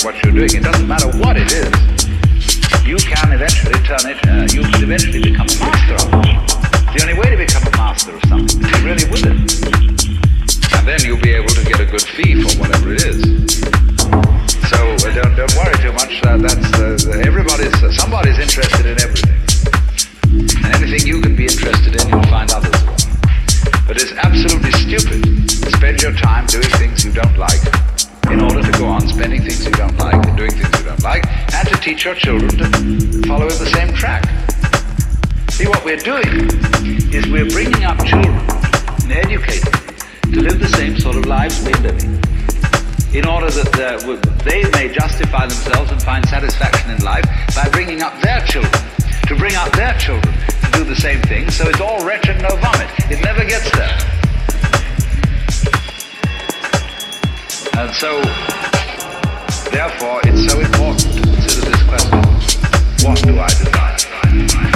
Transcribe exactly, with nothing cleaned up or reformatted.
what you're doing, it doesn't matter what it is, you can eventually turn it, uh, you can eventually become a master of it. The only way to become a master of something is really with it. And then you'll be able to get a good fee for whatever it is. So uh, don't, don't worry too much. Uh, that's uh, everybody's, uh, somebody's interested in everything. And anything you can be interested in, you'll find others will. But it's absolutely stupid to spend your time doing things you don't like in order to go on spending things you don't like and doing things you don't like, and to teach your children to follow in the same track. See, what we're doing is we're bringing up children and educating them to live the same sort of lives we're living, in order that uh, they may justify themselves and find satisfaction in life by bringing up their children, to bring up their children to do the same thing, so it's all wretched, no vomit. It never gets there. And so, therefore, it's so important to consider this question: what do I desire?